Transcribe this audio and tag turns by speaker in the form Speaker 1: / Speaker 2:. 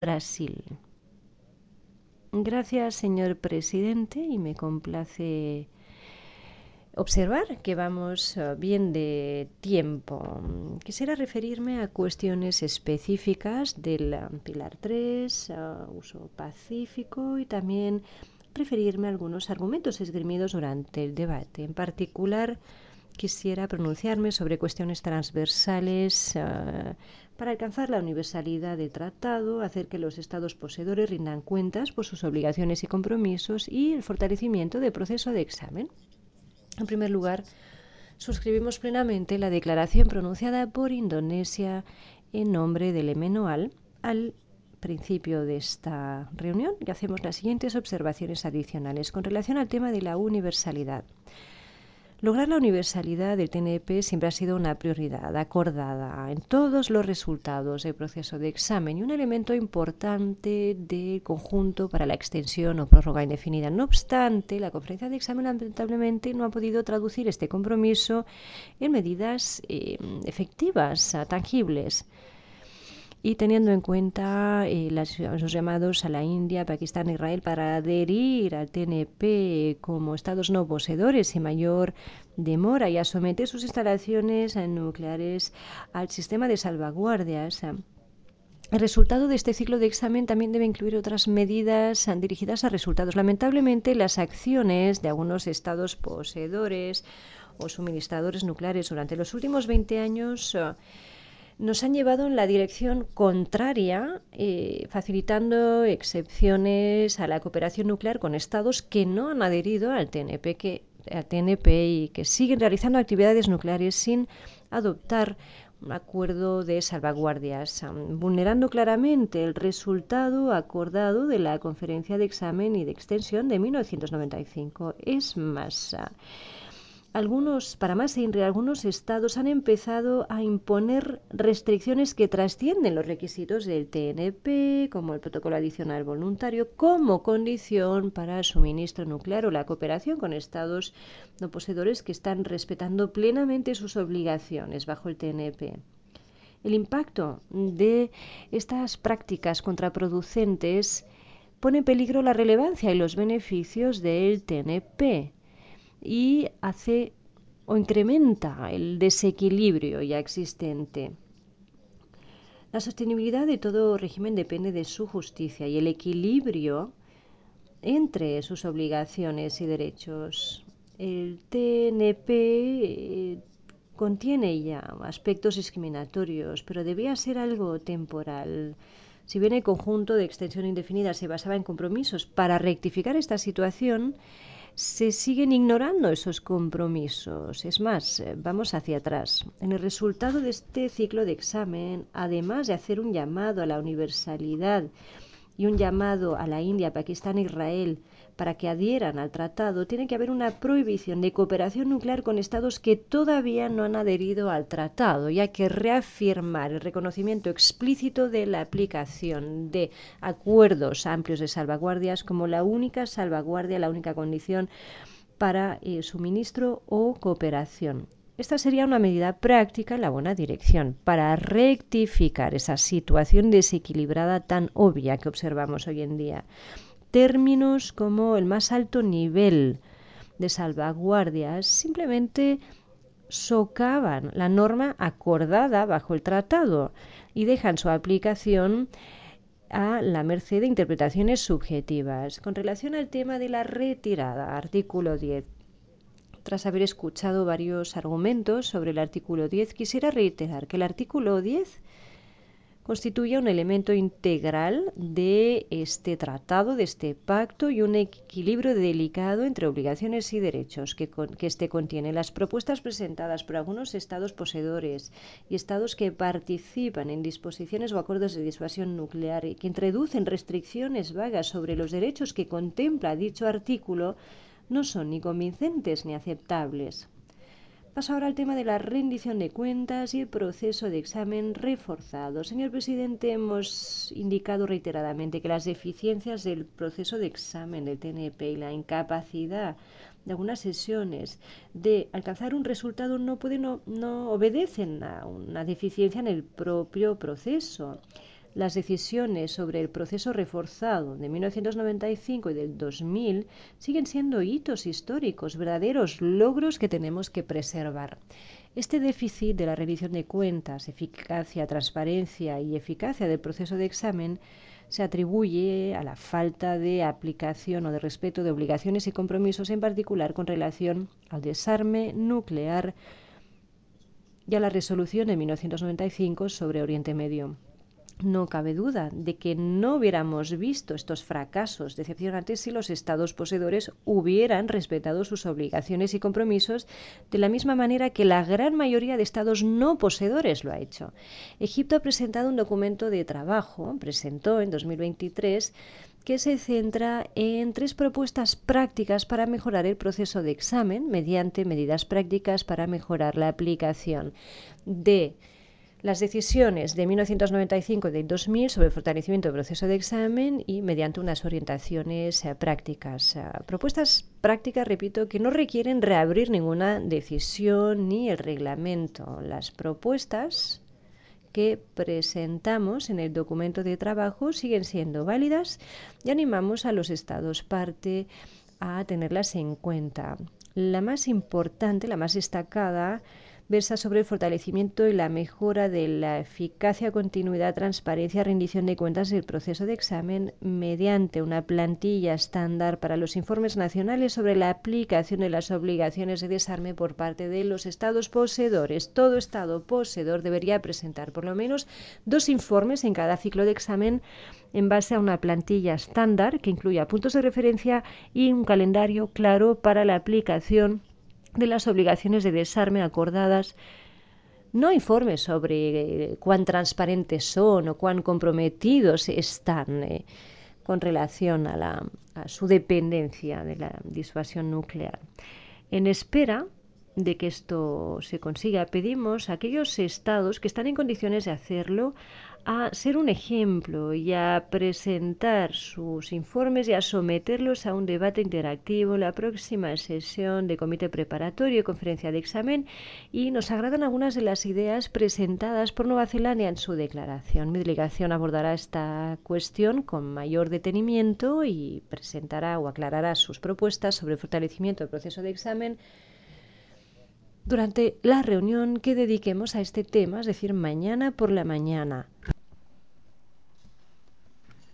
Speaker 1: Brasil. Gracias, señor presidente, y me complace observar que vamos bien de tiempo. Quisiera referirme a cuestiones específicas del Pilar 3, uso pacífico, y también referirme a algunos argumentos esgrimidos durante el debate. En particular, quisiera pronunciarme sobre cuestiones transversales para alcanzar la universalidad del tratado, hacer que los estados poseedores rindan cuentas por sus obligaciones y compromisos y el fortalecimiento del proceso de examen. En primer lugar, suscribimos plenamente la declaración pronunciada por Indonesia en nombre del MNOAL al principio de esta reunión y hacemos las siguientes observaciones adicionales con relación al tema de la universalidad. Lograr la universalidad del TNP siempre ha sido una prioridad acordada en todos los resultados del proceso de examen y un elemento importante del conjunto para la extensión o prórroga indefinida. No obstante, la conferencia de examen lamentablemente no ha podido traducir este compromiso en medidas efectivas, tangibles. Y teniendo en cuenta los llamados a la India, Pakistán e Israel para adherir al TNP como estados no poseedores sin mayor demora y a someter sus instalaciones nucleares al sistema de salvaguardias. El resultado de este ciclo de examen también debe incluir otras medidas dirigidas a resultados. Lamentablemente, las acciones de algunos estados poseedores o suministradores nucleares durante los últimos 20 años nos han llevado en la dirección contraria, facilitando excepciones a la cooperación nuclear con estados que no han adherido al TNP y que siguen realizando actividades nucleares sin adoptar un acuerdo de salvaguardias, vulnerando claramente el resultado acordado de la conferencia de examen y de extensión de 1995. Es más, algunos estados han empezado a imponer restricciones que trascienden los requisitos del TNP, como el protocolo adicional voluntario, como condición para el suministro nuclear o la cooperación con estados no poseedores que están respetando plenamente sus obligaciones bajo el TNP. El impacto de estas prácticas contraproducentes pone en peligro la relevancia y los beneficios del TNP y hace o incrementa el desequilibrio ya existente. La sostenibilidad de todo régimen depende de su justicia y el equilibrio entre sus obligaciones y derechos. El TNP contiene ya aspectos discriminatorios, pero debía ser algo temporal. Si bien el conjunto de extensión indefinida se basaba en compromisos para rectificar esta situación, se siguen ignorando esos compromisos. Es más, vamos hacia atrás. En el resultado de este ciclo de examen, además de hacer un llamado a la universalidad y un llamado a la India, Pakistán e Israel para que adhieran al tratado, tiene que haber una prohibición de cooperación nuclear con estados que todavía no han adherido al tratado, y hay que reafirmar el reconocimiento explícito de la aplicación de acuerdos amplios de salvaguardias como la única salvaguardia, la única condición para suministro o cooperación. Esta sería una medida práctica en la buena dirección para rectificar esa situación desequilibrada tan obvia que observamos hoy en día. Términos como el más alto nivel de salvaguardias simplemente socavan la norma acordada bajo el tratado y dejan su aplicación a la merced de interpretaciones subjetivas. Con relación al tema de la retirada, artículo 10, tras haber escuchado varios argumentos sobre el artículo 10, quisiera reiterar que el artículo 10 constituye un elemento integral de este tratado, de este pacto, y un equilibrio delicado entre obligaciones y derechos que este contiene. Las propuestas presentadas por algunos estados poseedores y estados que participan en disposiciones o acuerdos de disuasión nuclear y que introducen restricciones vagas sobre los derechos que contempla dicho artículo no son ni convincentes ni aceptables. Paso ahora al tema de la rendición de cuentas y el proceso de examen reforzado. Señor presidente, hemos indicado reiteradamente que las deficiencias del proceso de examen del TNP y la incapacidad de algunas sesiones de alcanzar un resultado no obedecen a una deficiencia en el propio proceso. Las decisiones sobre el proceso reforzado de 1995 y del 2000 siguen siendo hitos históricos, verdaderos logros que tenemos que preservar. Este déficit de la rendición de cuentas, eficacia, transparencia y eficacia del proceso de examen se atribuye a la falta de aplicación o de respeto de obligaciones y compromisos, en particular con relación al desarme nuclear y a la resolución de 1995 sobre Oriente Medio. No cabe duda de que no hubiéramos visto estos fracasos decepcionantes si los estados poseedores hubieran respetado sus obligaciones y compromisos de la misma manera que la gran mayoría de estados no poseedores lo ha hecho. Egipto ha presentado un documento de trabajo, presentó en 2023, que se centra en 3 propuestas prácticas para mejorar el proceso de examen mediante medidas prácticas para mejorar la aplicación de las decisiones de 1995 y de 2000 sobre el fortalecimiento del proceso de examen y mediante unas orientaciones prácticas. Propuestas prácticas, repito, que no requieren reabrir ninguna decisión ni el reglamento. Las propuestas que presentamos en el documento de trabajo siguen siendo válidas y animamos a los estados parte a tenerlas en cuenta. La más importante, la más destacada, versa sobre el fortalecimiento y la mejora de la eficacia, continuidad, transparencia, rendición de cuentas del proceso de examen mediante una plantilla estándar para los informes nacionales sobre la aplicación de las obligaciones de desarme por parte de los estados poseedores. Todo estado poseedor debería presentar por lo menos 2 informes en cada ciclo de examen en base a una plantilla estándar que incluya puntos de referencia y un calendario claro para la aplicación de las obligaciones de desarme acordadas. No informes sobre cuán transparentes son o cuán comprometidos están con relación a su dependencia de la disuasión nuclear. En espera de que esto se consiga, pedimos a aquellos estados que están en condiciones de hacerlo a ser un ejemplo y a presentar sus informes y a someterlos a un debate interactivo en la próxima sesión de comité preparatorio y conferencia de examen, y nos agradan algunas de las ideas presentadas por Nueva Zelanda en su declaración. Mi delegación abordará esta cuestión con mayor detenimiento y presentará o aclarará sus propuestas sobre el fortalecimiento del proceso de examen durante la reunión que dediquemos a este tema, es decir, mañana por la mañana.